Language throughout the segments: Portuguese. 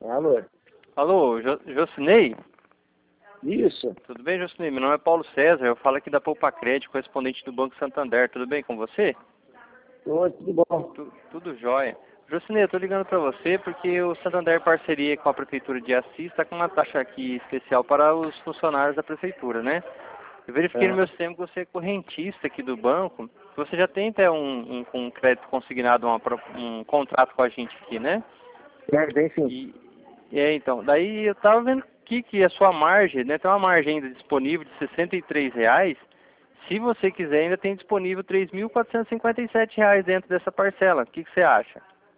Alô? Alô, Jocinei? Isso. Tudo bem, Jocinei? Meu nome é Paulo César, eu falo aqui da Poupa Crédito, correspondente do Banco Santander. Tudo bem com você? Oi, tudo bom? Tudo jóia. Jocinei, eu tô ligando para você porque o Santander, em parceria com a Prefeitura de Assis, está com uma taxa aqui especial para os funcionários da Prefeitura, né? Eu verifiquei no meu sistema que você é correntista aqui do banco. Você já tem até um crédito consignado, um contrato com a gente aqui, né? Tem sim. Então, daí eu tava vendo aqui que a sua margem, né, tem uma margem ainda disponível de R$ 63. Se você quiser, ainda tem disponível R$ 3.457 dentro dessa parcela. O que você acha?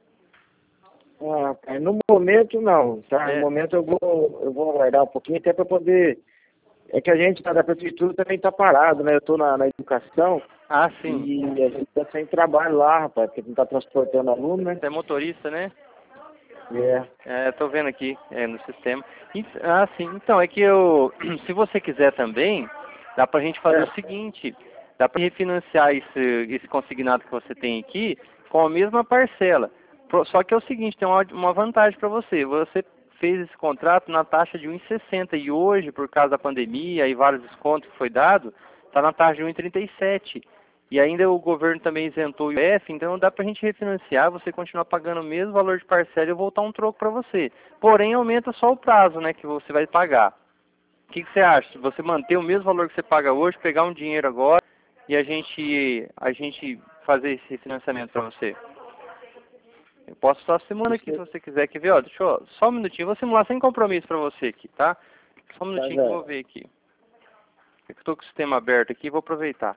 No momento não, tá? No É. momento eu vou aguardar um pouquinho até para poder. É que a gente da prefeitura também está parado, né? Eu estou na educação Ah, sim. e a gente está sem trabalho lá, rapaz, porque não está transportando aluno, né? Você é motorista, né? É. É, tô vendo aqui no sistema. Ah, sim. Então, é que eu, se você quiser também, dá pra gente fazer o seguinte, dá pra refinanciar esse consignado que você tem aqui com a mesma parcela. Só que é o seguinte, tem uma vantagem para você. Você fez esse contrato na taxa de 1,60 e hoje, por causa da pandemia e vários descontos que foi dado, está na taxa de 1,37. E ainda o governo também isentou o IOF, então dá para a gente refinanciar, você continuar pagando o mesmo valor de parcela e eu voltar um troco para você. Porém, aumenta só o prazo, né, que você vai pagar. O que você acha? Se você manter o mesmo valor que você paga hoje, pegar um dinheiro agora e a gente fazer esse refinanciamento para você? Eu posso só semana aqui se você quiser. Quer ver? Ó, só um minutinho, eu vou simular sem compromisso para você aqui, tá? Só um Tá, minutinho que eu Zé. vou ver aqui. Eu estou com o sistema aberto aqui e vou aproveitar.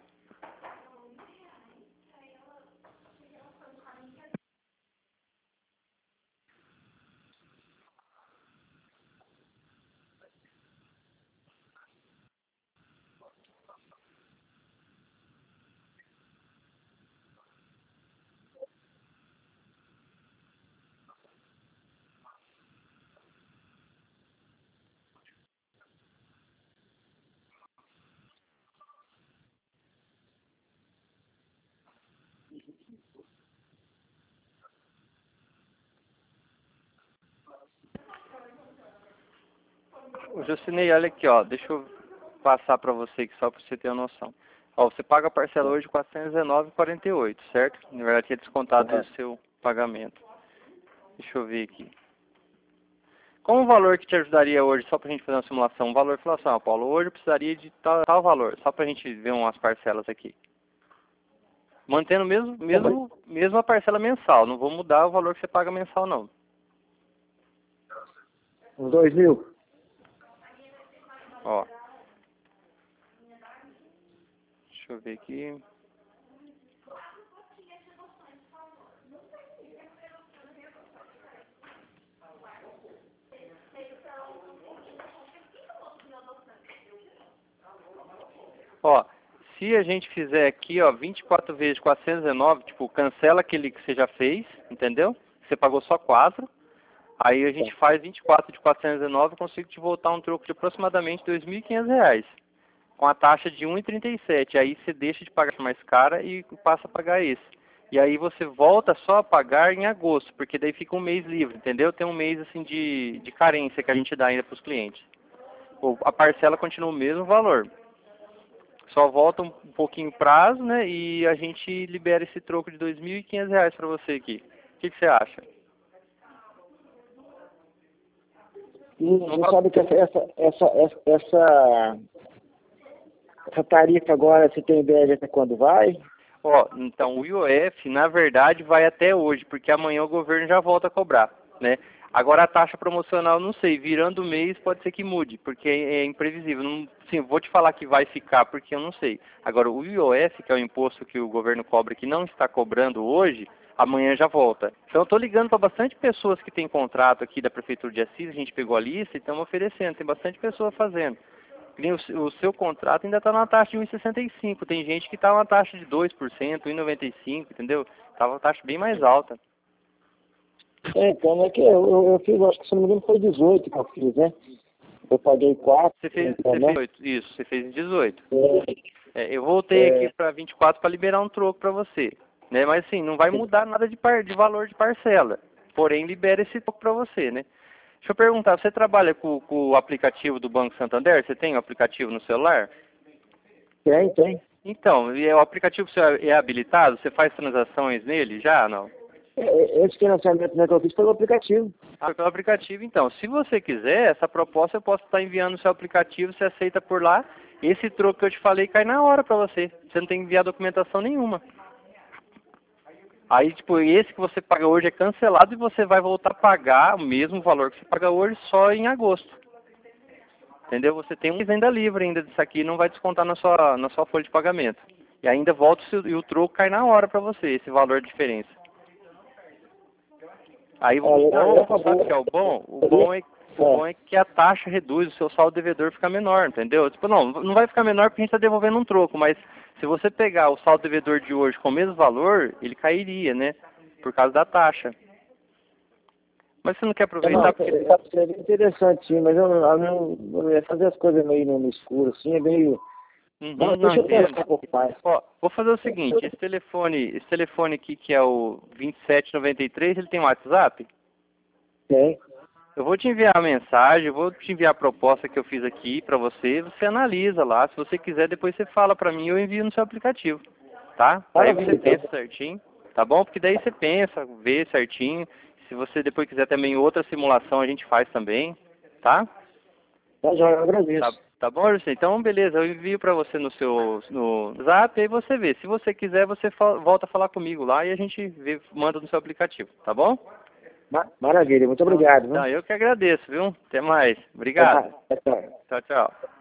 Ô, Jocinei, olha aqui, ó, deixa eu passar para você aqui só para você ter uma noção. Ó, você paga a parcela hoje de R$ 419,48, certo? Na verdade, é descontado do seu pagamento. Deixa eu ver aqui. Qual o valor que te ajudaria hoje, só para a gente fazer uma simulação? Um valor, falar assim, Paulo, hoje eu precisaria de tal valor, só para a gente ver umas parcelas aqui. Mantendo mesmo a parcela mensal, não vou mudar o valor que você paga mensal, não. Uns 2.000. Ó, deixa eu ver aqui. Ó, se a gente fizer aqui, ó, 24 vezes 419, tipo, cancela aquele que você já fez, entendeu? Você pagou só 4. Aí a gente faz 24 de 419, eu consigo te voltar um troco de aproximadamente R$ 2.500, com a taxa de 1,37. Aí você deixa de pagar mais cara e passa a pagar esse. E aí você volta só a pagar em agosto, porque daí fica um mês livre, entendeu? Tem um mês assim de carência que a gente dá ainda para os clientes. A parcela continua o mesmo valor. Só volta um pouquinho o prazo, né? E a gente libera esse troco de R$ 2.500 para você aqui. O que você acha? E você sabe que essa tarifa agora, você tem ideia de até quando vai? Ó, então o IOF, na verdade, vai até hoje, porque amanhã o governo já volta a cobrar, né? Agora a taxa promocional, não sei, virando o mês pode ser que mude, porque é imprevisível. Não, sim, vou te falar que vai ficar, porque eu não sei. Agora o IOF, que é o imposto que o governo cobra, que não está cobrando hoje, amanhã já volta. Então eu estou ligando para bastante pessoas que têm contrato aqui da Prefeitura de Assis, a gente pegou a lista e estamos oferecendo, tem bastante pessoa fazendo. O seu contrato ainda está na taxa de 1,65. Tem gente que está na taxa de 2%, 1,95, entendeu? Estava uma taxa bem mais alta. Então, é que eu fiz, acho que se não me engano foi 18 que eu fiz, né? Eu paguei 4, Você fez então, né? 18, isso, você fez em 18. É, Eu voltei aqui para 24 para liberar um troco para você. Né? Mas assim, não vai mudar nada de valor de parcela. Porém, libera esse troco para você, né? Deixa eu perguntar, você trabalha com o aplicativo do Banco Santander? Você tem o aplicativo no celular? Tem. Então, e o aplicativo seu é habilitado? Você faz transações nele já, não? Esse financiamento, né, que eu fiz pelo aplicativo. Ah, pelo aplicativo, então. Se você quiser, essa proposta eu posso estar enviando no seu aplicativo, você aceita por lá. Esse troco que eu te falei cai na hora pra você. Você não tem que enviar documentação nenhuma. Aí, tipo, esse que você paga hoje é cancelado e você vai voltar a pagar o mesmo valor que você paga hoje só em agosto. Entendeu? Você tem um mês ainda livre ainda disso aqui, não vai descontar na sua folha de pagamento. E ainda volta e o troco cai na hora pra você, esse valor de diferença. Aí o bom, sabe o que é o bom? O bom é que a taxa reduz, o seu saldo devedor fica menor, entendeu? Tipo, não vai ficar menor porque a gente está devolvendo um troco, mas se você pegar o saldo devedor de hoje com o mesmo valor, ele cairia, né? Por causa da taxa. Mas você não quer aproveitar porque... Seria interessante, sim, mas eu ia fazer as coisas meio no escuro, assim, é meio... Deixa eu pensar um pouco mais. Ó, vou fazer o seguinte, esse telefone aqui que é o 2793, ele tem WhatsApp? Tem. Eu vou te enviar a mensagem, vou te enviar a proposta que eu fiz aqui pra você, você analisa lá, se você quiser depois você fala pra mim, eu envio no seu aplicativo, tá? Aí você pensa certinho, tá bom? Porque daí você pensa, vê certinho, se você depois quiser também outra simulação a gente faz também, tá? Tá, já eu agradeço. Tá bom, José? Então, beleza, eu envio pra você no Zap, aí você vê. Se você quiser, você volta a falar comigo lá e a gente manda no seu aplicativo, tá bom? Maravilha, muito obrigado. Então, eu que agradeço, viu? Até mais. Obrigado. Tchau. Tchau, tchau.